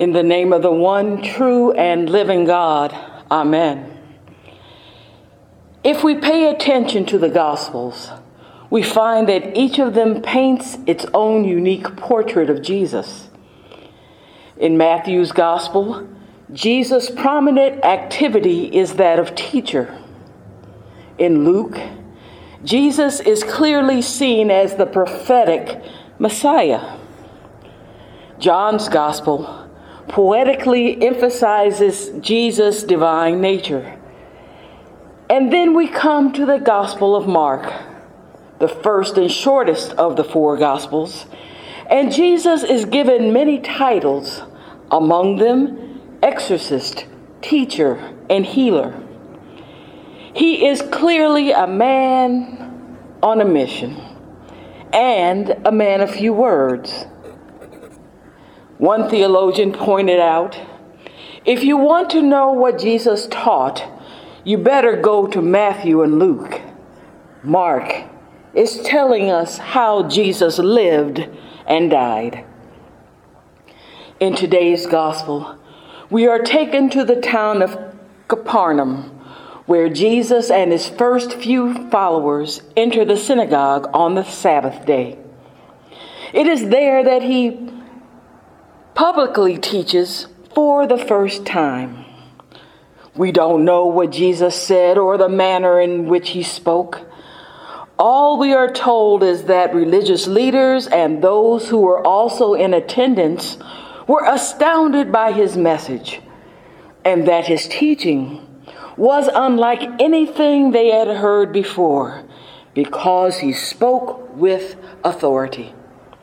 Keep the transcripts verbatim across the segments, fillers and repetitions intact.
In the name of the one true and living God, amen. If we pay attention to the Gospels, we find that each of them paints its own unique portrait of Jesus. In Matthew's Gospel, Jesus' prominent activity is that of teacher. In Luke, Jesus is clearly seen as the prophetic Messiah. John's Gospel poetically emphasizes Jesus' divine nature. And then we come to the Gospel of Mark, the first and shortest of the four Gospels, and Jesus is given many titles, among them exorcist, teacher, and healer. He is clearly a man on a mission and a man of few words. One theologian pointed out, if you want to know what Jesus taught, you better go to Matthew and Luke. Mark is telling us how Jesus lived and died. In today's gospel, we are taken to the town of Capernaum, where Jesus and his first few followers enter the synagogue on the Sabbath day. It is there that he publicly teaches for the first time. We don't know what Jesus said or the manner in which he spoke. All we are told is that religious leaders and those who were also in attendance were astounded by his message, and that his teaching was unlike anything they had heard before, because he spoke with authority.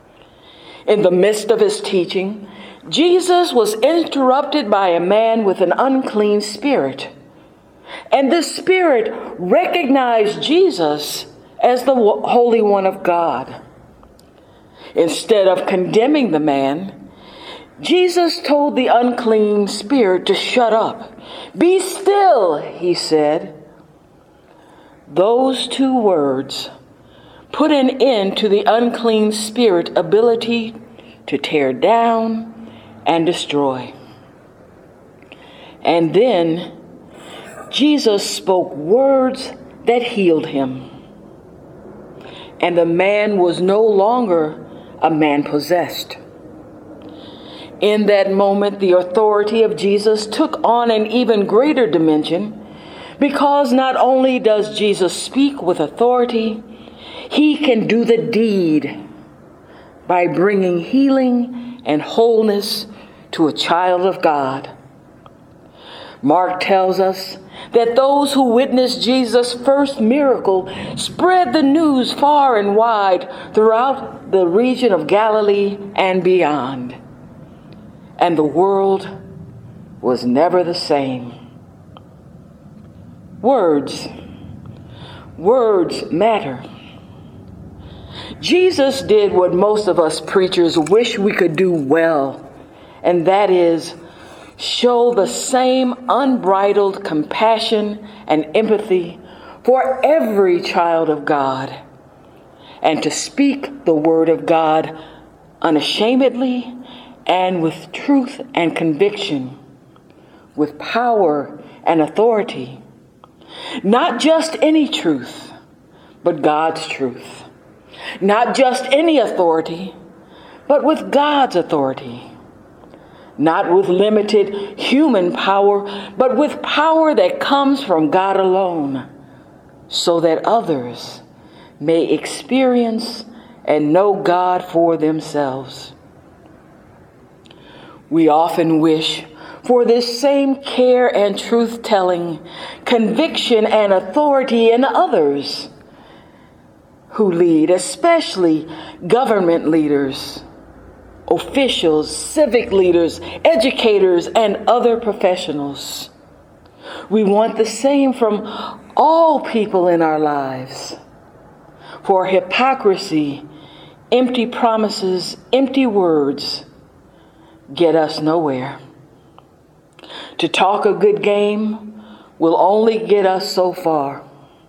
In the midst of his teaching, Jesus was interrupted by a man with an unclean spirit. And this spirit recognized Jesus as the Holy One of God. Instead of condemning the man, Jesus told the unclean spirit to shut up. "Be still," he said. Those two words put an end to the unclean spirit's ability to tear down and destroy. And then Jesus spoke words that healed him. And the man was no longer a man possessed. In that moment, the authority of Jesus took on an even greater dimension, because not only does Jesus speak with authority, he can do the deed by bringing healing and wholeness to a child of God. Mark tells us that those who witnessed Jesus' first miracle spread the news far and wide throughout the region of Galilee and beyond. And the world was never the same. Words. Words matter. Jesus did what most of us preachers wish we could do well, and that is show the same unbridled compassion and empathy for every child of God, and to speak the word of God unashamedly and with truth and conviction, with power and authority. Not just any truth, but God's truth. Not just any authority, but with God's authority. Not with limited human power, but with power that comes from God alone, so that others may experience and know God for themselves. We often wish for this same care and truth-telling, conviction and authority in others who lead, especially government leaders, officials, civic leaders, educators, and other professionals. We want the same from all people in our lives. For hypocrisy, empty promises, empty words get us nowhere. To talk a good game will only get us so far.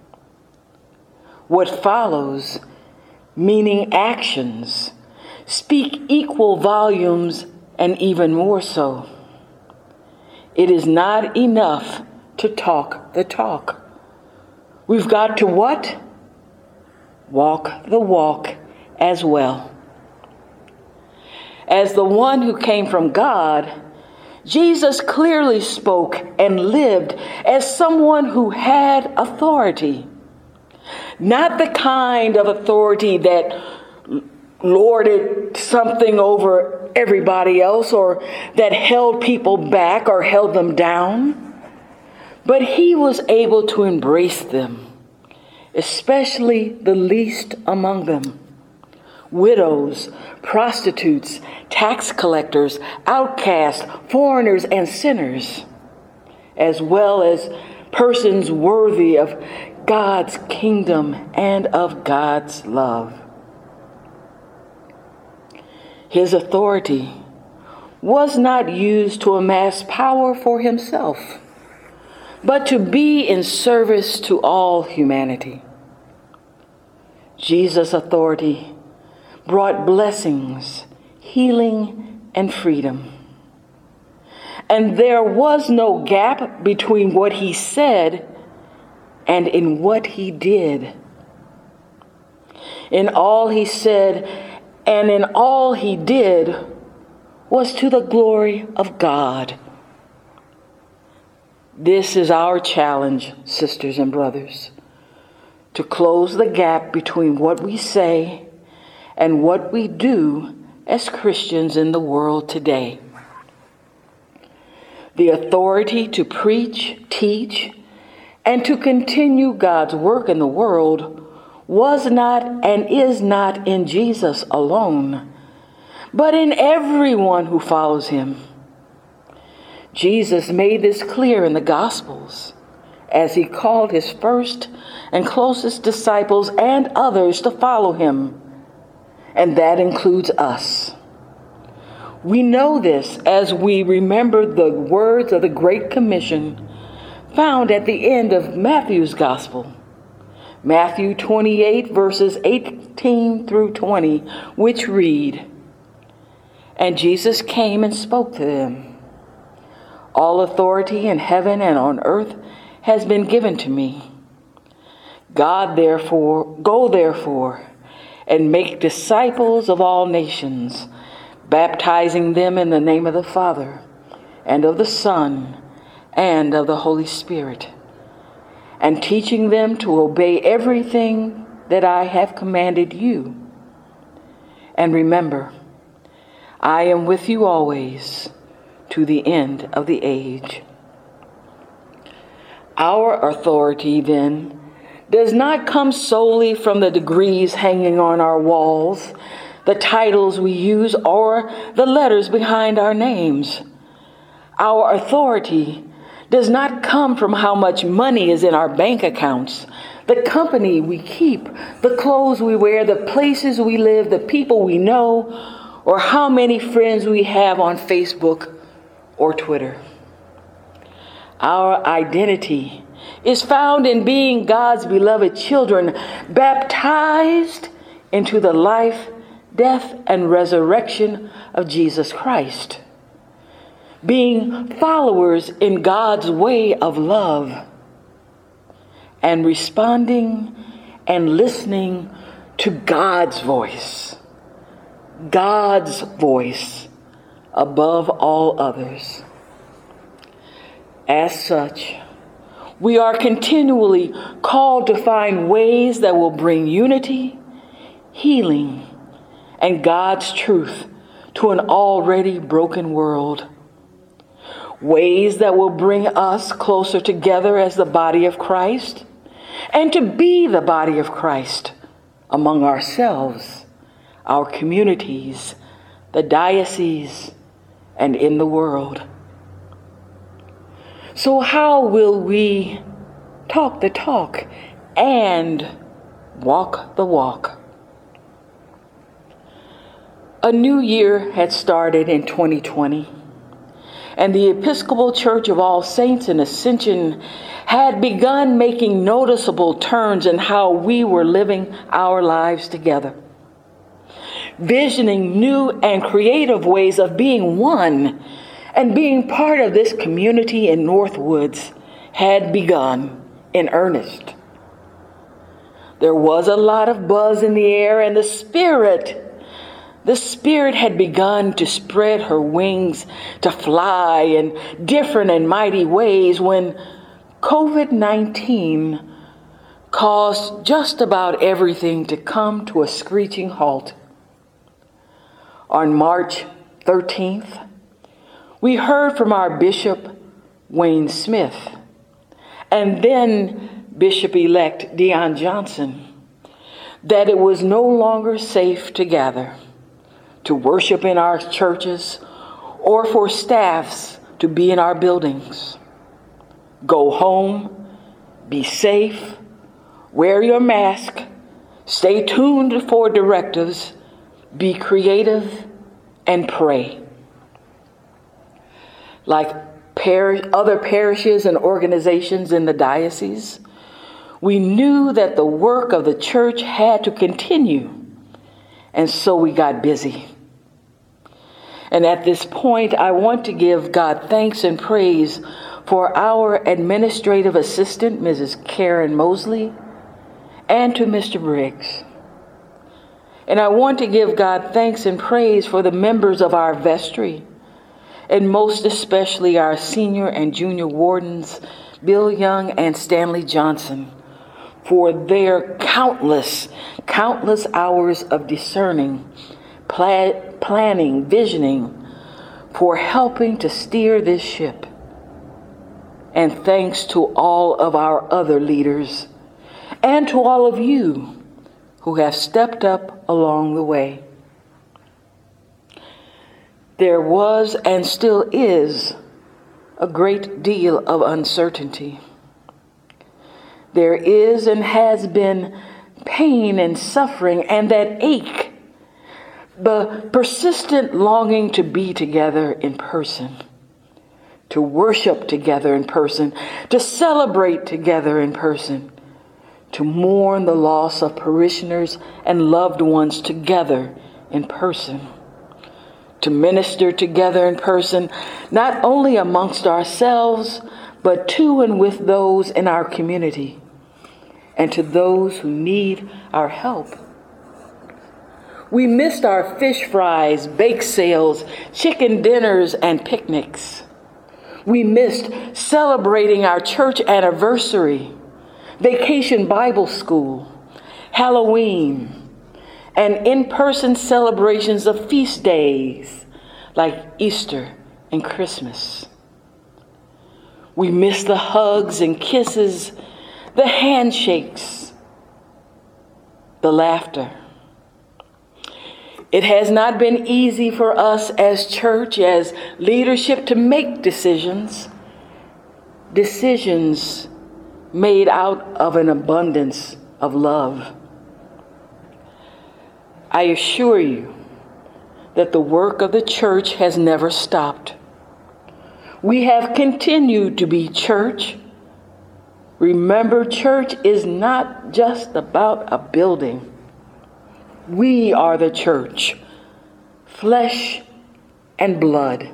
What follows, meaning actions, speak equal volumes and even more so. It is not enough to talk the talk. We've got to what? Walk the walk as well. As the one who came from God, Jesus clearly spoke and lived as someone who had authority. Not the kind of authority that lorded something over everybody else or that held people back or held them down, but he was able to embrace them, especially the least among them. Widows, prostitutes, tax collectors, outcasts, foreigners, and sinners, as well as persons worthy of God's kingdom and of God's love. His authority was not used to amass power for himself, but to be in service to all humanity. Jesus' authority brought blessings, healing, and freedom. And there was no gap between what he said and in what he did. In all he said and in all he did was to the glory of God. This is our challenge, sisters and brothers, to close the gap between what we say and what we do as Christians in the world today. The authority to preach, teach, and to continue God's work in the world was not and is not in Jesus alone, but in everyone who follows him. Jesus made this clear in the Gospels as he called his first and closest disciples and others to follow him, and that includes us. We know this as we remember the words of the Great Commission found at the end of Matthew's Gospel, Matthew twenty-eight, verses eighteen through twenty, which read, "And Jesus came and spoke to them. All authority in heaven and on earth has been given to me. God therefore, go therefore, and make disciples of all nations, baptizing them in the name of the Father, and of the Son, and of the Holy Spirit, and teaching them to obey everything that I have commanded you. And remember, I am with you always, to the end of the age." Our authority, then, does not come solely from the degrees hanging on our walls, the titles we use, or the letters behind our names. Our authority does not come from how much money is in our bank accounts, the company we keep, the clothes we wear, the places we live, the people we know, or how many friends we have on Facebook or Twitter. Our identity is found in being God's beloved children, baptized into the life, death, and resurrection of Jesus Christ, being followers in God's way of love, and responding and listening to God's voice, God's voice above all others. As such, we are continually called to find ways that will bring unity, healing, and God's truth to an already broken world. Ways that will bring us closer together as the body of Christ, and to be the body of Christ among ourselves, our communities, the diocese, and in the world. So how will we talk the talk and walk the walk? A new year had started in twenty twenty, and the Episcopal Church of All Saints in Ascension had begun making noticeable turns in how we were living our lives together. visioning new and creative ways of being one and being part of this community in Northwoods had begun in earnest. There was a lot of buzz in the air, and the Spirit, the Spirit had begun to spread her wings to fly in different and mighty ways when covid nineteen caused just about everything to come to a screeching halt. On March thirteenth, we heard from our Bishop, Wayne Smith, and then Bishop-elect Dion Johnson, that it was no longer safe to gather, to worship in our churches, or for staffs to be in our buildings. Go home, be safe, wear your mask, stay tuned for directives, be creative, and pray. Like par- other parishes and organizations in the diocese, we knew that the work of the church had to continue, and so we got busy. And at this point, I want to give God thanks and praise for our administrative assistant, Missus Karen Mosley, and to Mister Briggs. And I want to give God thanks and praise for the members of our vestry, and most especially our senior and junior wardens, Bill Young and Stanley Johnson, for their countless, countless hours of discerning, pla- planning, visioning, for helping to steer this ship. And thanks to all of our other leaders, and to all of you who have stepped up along the way. There was and still is a great deal of uncertainty. There is and has been pain and suffering and that ache, the persistent longing to be together in person, to worship together in person, to celebrate together in person, to mourn the loss of parishioners and loved ones together in person, to minister together in person, not only amongst ourselves, but to and with those in our community, and to those who need our help. We missed our fish fries, bake sales, chicken dinners, and picnics. We missed celebrating our church anniversary, Vacation Bible School, Halloween, and in-person celebrations of feast days like Easter and Christmas. We miss the hugs and kisses, the handshakes, the laughter. It has not been easy for us as church, as leadership, to make decisions, decisions made out of an abundance of love. I assure you that the work of the church has never stopped. We have continued to be church. Remember, church is not just about a building. We are the church, flesh and blood.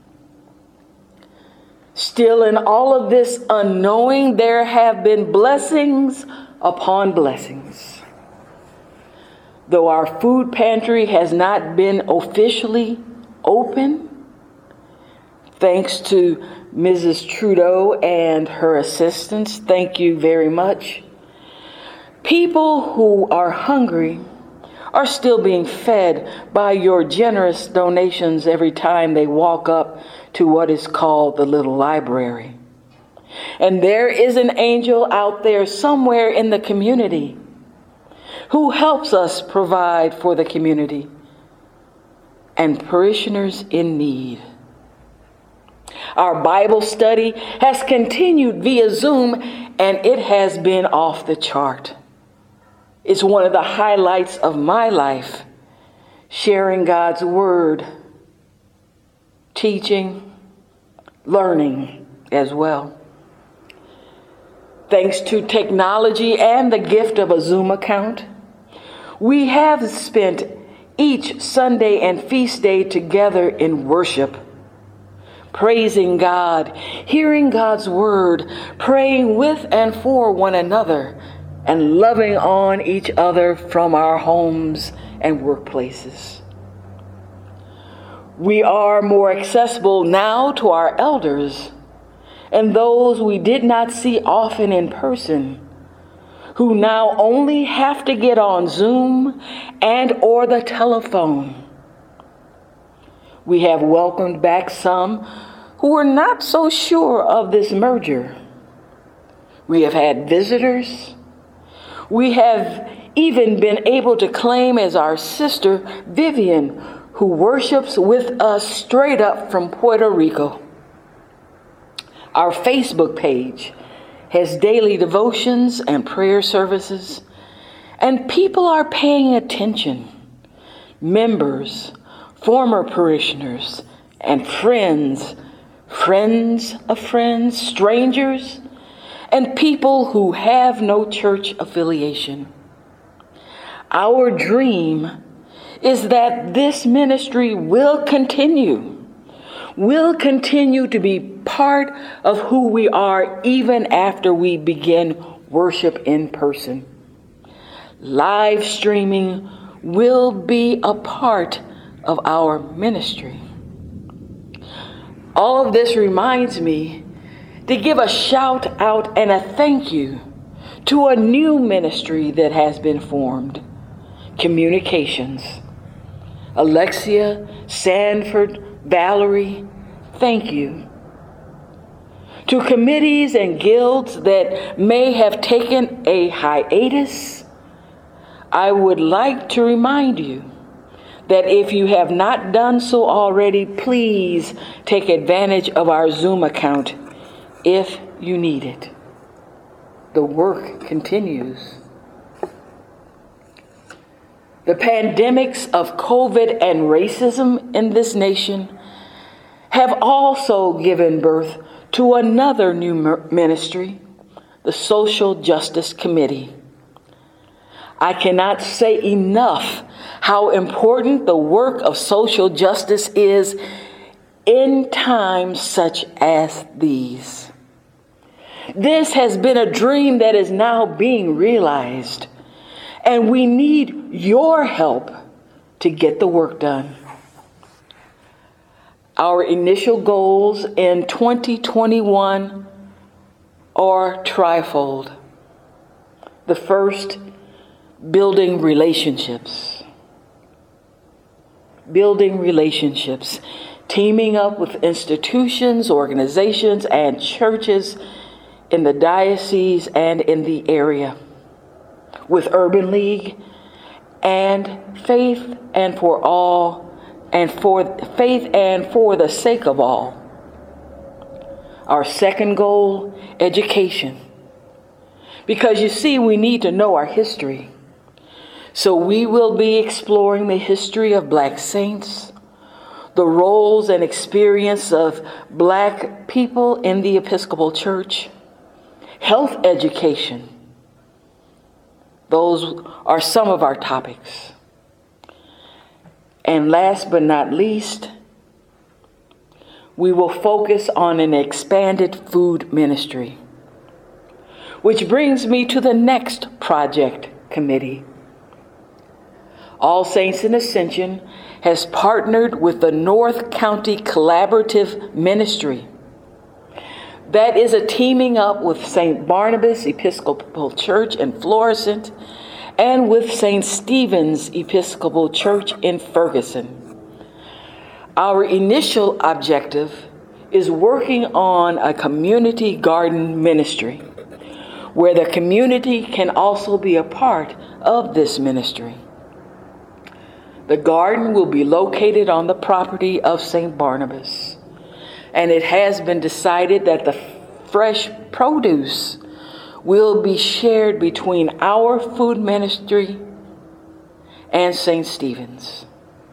Still, in all of this unknowing, there have been blessings upon blessings. Though our food pantry has not been officially open, thanks to Missus Trudeau and her assistants, thank you very much, people who are hungry are still being fed by your generous donations every time they walk up to what is called the little library. And there is an angel out there somewhere in the community who helps us provide for the community and parishioners in need. Our Bible study has continued via Zoom, and it has been off the chart. It's one of the highlights of my life, sharing God's word, teaching, learning as well. Thanks to technology and the gift of a Zoom account, we have spent each Sunday and feast day together in worship, praising God, hearing God's word, praying with and for one another, and loving on each other from our homes and workplaces. We are more accessible now to our elders and those we did not see often in person, who now only have to get on Zoom and or the telephone. We have welcomed back some who were not so sure of this merger. We have had visitors. We have even been able to claim as our sister Vivian, who worships with us straight up from Puerto Rico. Our Facebook page has daily devotions and prayer services, and people are paying attention. Members, former parishioners, and friends, friends of friends, strangers, and people who have no church affiliation. Our dream is that this ministry will continue, will continue to be part of who we are even after we begin worship in person. Live streaming will be a part of our ministry. All of this reminds me to give a shout out and a thank you to a new ministry that has been formed, Communications. Alexia, Sanford, Valerie, thank you. To committees and guilds that may have taken a hiatus, I would like to remind you that if you have not done so already, please take advantage of our Zoom account if you need it. The work continues. The pandemics of COVID and racism in this nation have also given birth to another new ministry, the Social Justice Committee. I cannot say enough how important the work of social justice is in times such as these. This has been a dream that is now being realized, and we need your help to get the work done. Our initial goals in twenty twenty-one are trifold. The first, building relationships. Building relationships, teaming up with institutions, organizations, and churches in the diocese and in the area, with Urban League and Faith and for All, and for faith and for the sake of all. Our second goal, education. Because you see, we need to know our history. So we will be exploring the history of Black saints, the roles and experience of Black people in the Episcopal Church, health education. Those are some of our topics. And last but not least, we will focus on an expanded food ministry, which brings me to the next project committee. All Saints in Ascension has partnered with the North County Collaborative Ministry. That is a teaming up with Saint Barnabas Episcopal Church in Florissant and with Saint Stephen's Episcopal Church in Ferguson. Our initial objective is working on a community garden ministry, where the community can also be a part of this ministry. The garden will be located on the property of Saint Barnabas, and it has been decided that the fresh produce will be shared between our food ministry and Saint Stephen's.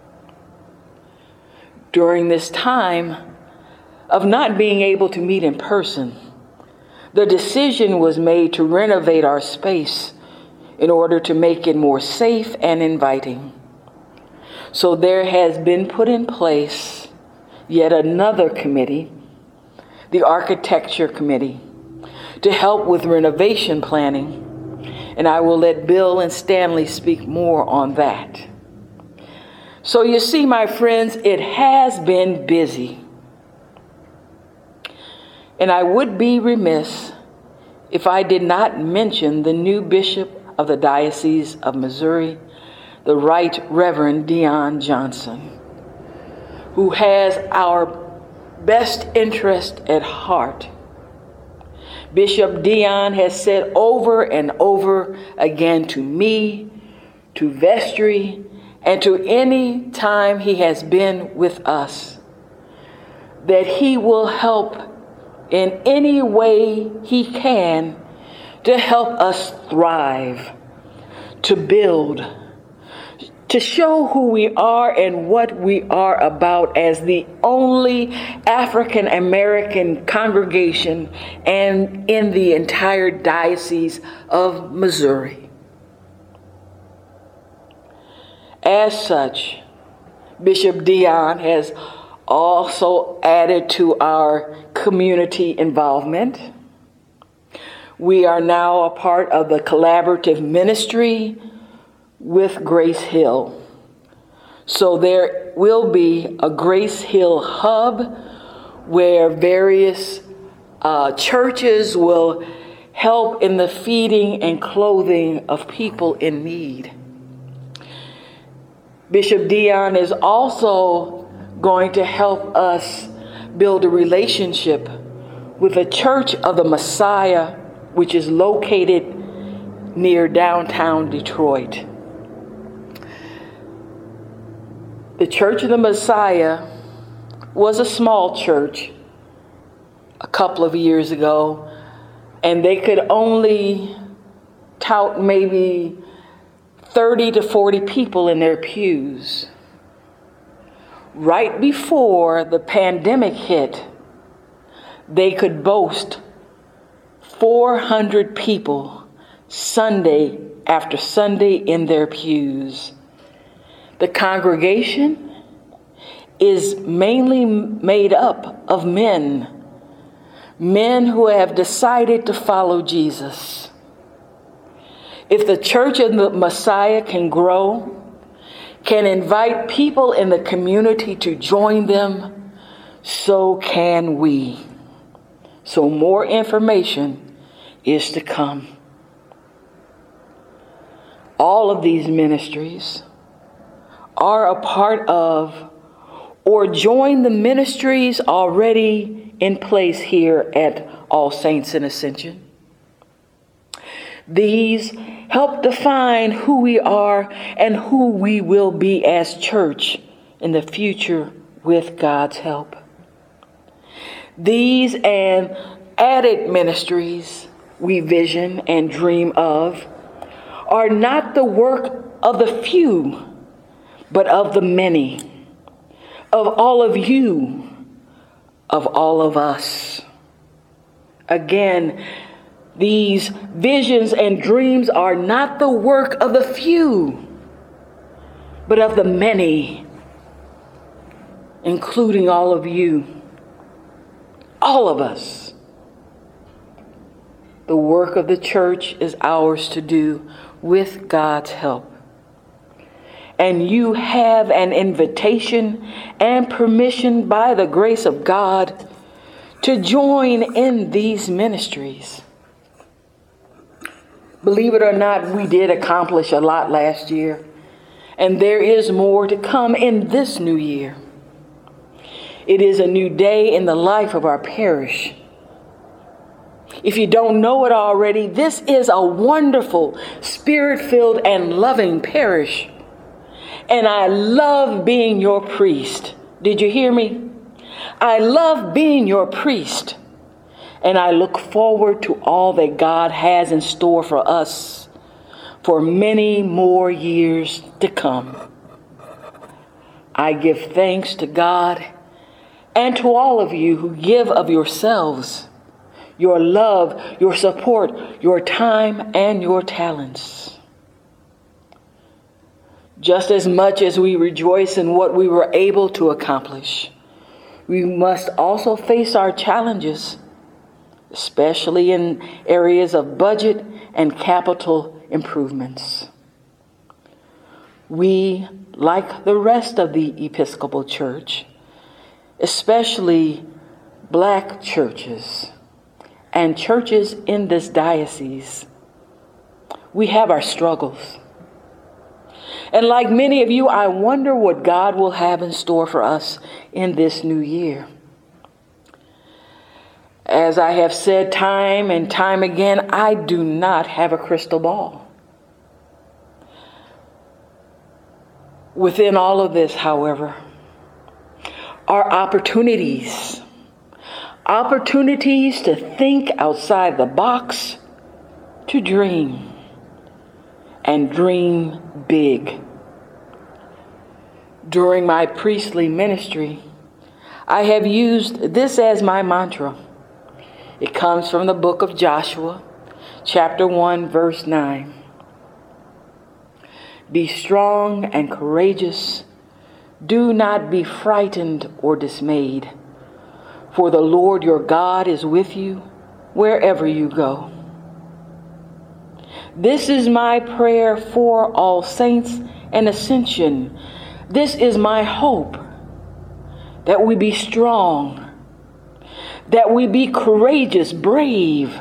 During this time of not being able to meet in person, the decision was made to renovate our space in order to make it more safe and inviting. So there has been put in place yet another committee, the Architecture Committee, to help with renovation planning. And I will let Bill and Stanley speak more on that. So you see, my friends, it has been busy. And I would be remiss if I did not mention the new bishop of the Diocese of Missouri, the Right Reverend Dion Johnson, who has our best interest at heart. Bishop Dion has said over and over again to me, to Vestry, and to any time he has been with us, that he will help in any way he can to help us thrive, to build, to show who we are and what we are about as the only African American congregation and in the entire Diocese of Missouri. As such, Bishop Dion has also added to our community involvement. We are now a part of the collaborative ministry with Grace Hill. So there will be a Grace Hill hub where various uh, churches will help in the feeding and clothing of people in need. Bishop Dion is also going to help us build a relationship with the Church of the Messiah, which is located near downtown Detroit. The Church of the Messiah was a small church a couple of years ago, and they could only tout maybe thirty to forty people in their pews. Right before the pandemic hit, they could boast four hundred people Sunday after Sunday in their pews. The congregation is mainly made up of men, men who have decided to follow Jesus. If the Church of the Messiah can grow, can invite people in the community to join them, so can we. So more information is to come. All of these ministries are a part of or join the ministries already in place here at All Saints in Ascension. These help define who we are and who we will be as church in the future with God's help. These and added ministries we vision and dream of are not the work of the few, but of the many, of all of you, of all of us. Again, these visions and dreams are not the work of the few, but of the many, including all of you, all of us. The work of the church is ours to do with God's help. And you have an invitation and permission by the grace of God to join in these ministries. Believe it or not, we did accomplish a lot last year, and there is more to come in this new year. It is a new day in the life of our parish. If you don't know it already, this is a wonderful, spirit-filled, and loving parish. And I love being your priest. Did you hear me? I love being your priest. And I look forward to all that God has in store for us for many more years to come. I give thanks to God and to all of you who give of yourselves, your love, your support, your time, and your talents. Just as much as we rejoice in what we were able to accomplish, we must also face our challenges, especially in areas of budget and capital improvements. We, like the rest of the Episcopal Church, especially black churches and churches in this diocese, we have our struggles. And like many of you, I wonder what God will have in store for us in this new year. As I have said time and time again, I do not have a crystal ball. Within all of this, however, are opportunities. Opportunities to think outside the box, to dream, and dream big. During my priestly ministry, I have used this as my mantra. It comes from the book of Joshua, chapter one, verse nine. Be strong and courageous. Do not be frightened or dismayed, for the Lord your God is with you wherever you go. This is my prayer for All Saints and Ascension. This is my hope, that we be strong, that we be courageous, brave,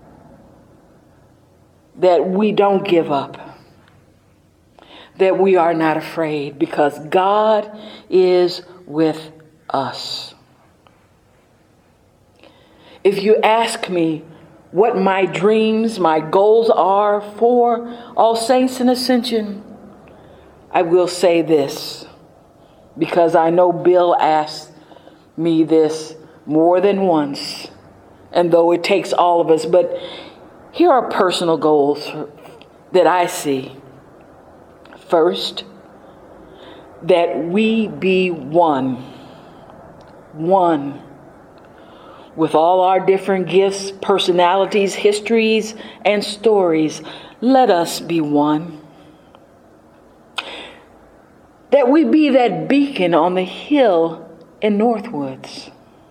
that we don't give up, that we are not afraid, because God is with us. If you ask me what my dreams, my goals are for All Saints and Ascension, I will say this, because I know Bill asked me this more than once, and though it takes all of us, but here are personal goals that I see. First, that we be one, one, with all our different gifts, personalities, histories, and stories. Let us be one. That we be that beacon on the hill in Northwoods.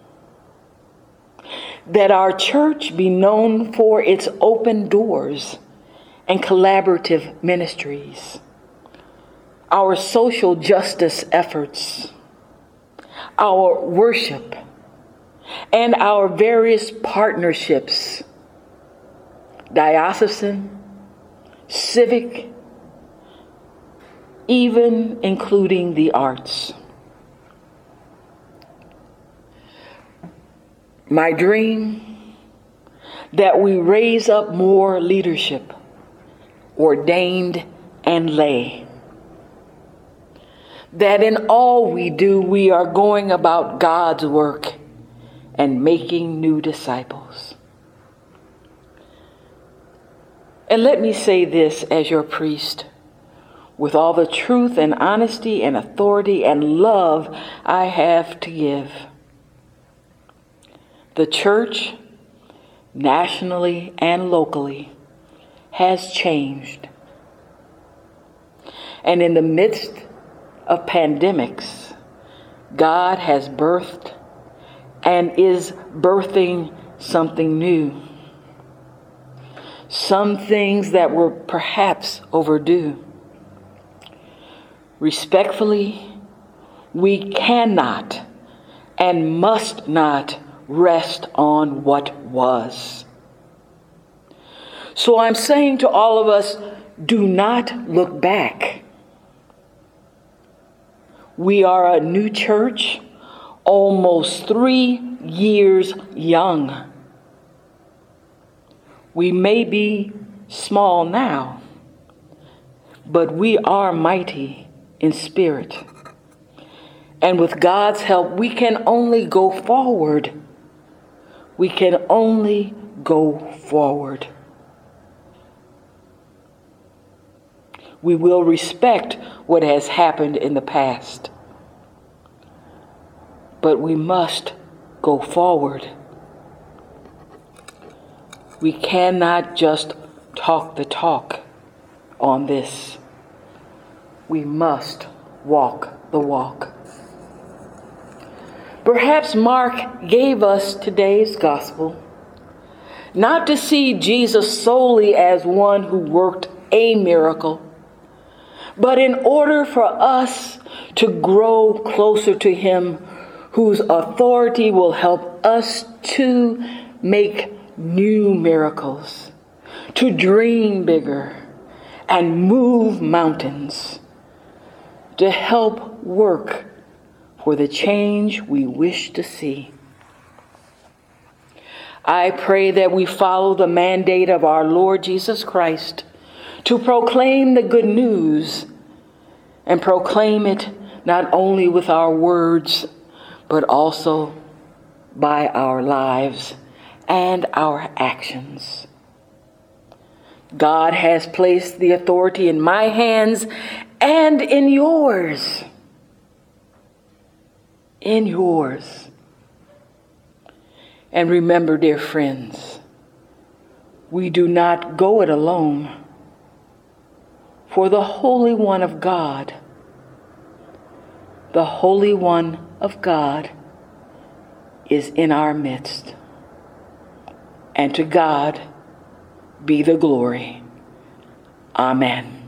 That our church be known for its open doors and collaborative ministries. Our social justice efforts, our worship, and our various partnerships, diocesan, civic, even including the arts. My dream, that we raise up more leadership, ordained and lay. That in all we do, we are going about God's work and making new disciples. And let me say this as your priest, with all the truth and honesty and authority and love I have to give. The church, nationally and locally, has changed. And in the midst of pandemics, God has birthed and is birthing something new. Some things that were perhaps overdue. Respectfully, we cannot and must not rest on what was. So I'm saying to all of us, do not look back. We are a new church, almost three years young. We may be small now, but we are mighty in spirit. And with God's help, we can only go forward. We can only go forward. We will respect what has happened in the past, but we must go forward. We cannot just talk the talk on this. we must walk the walk. Perhaps Mark gave us today's gospel not to see Jesus solely as one who worked a miracle, but in order for us to grow closer to him, whose authority will help us to make new miracles, to dream bigger and move mountains, to help work for the change we wish to see. I pray that we follow the mandate of our Lord Jesus Christ to proclaim the good news, and proclaim it not only with our words, but also by our lives and our actions. God has placed the authority in my hands and in yours. In yours. And remember, dear friends, we do not go it alone. For the Holy One of God, the Holy One of God is in our midst. And to God be the glory. Amen.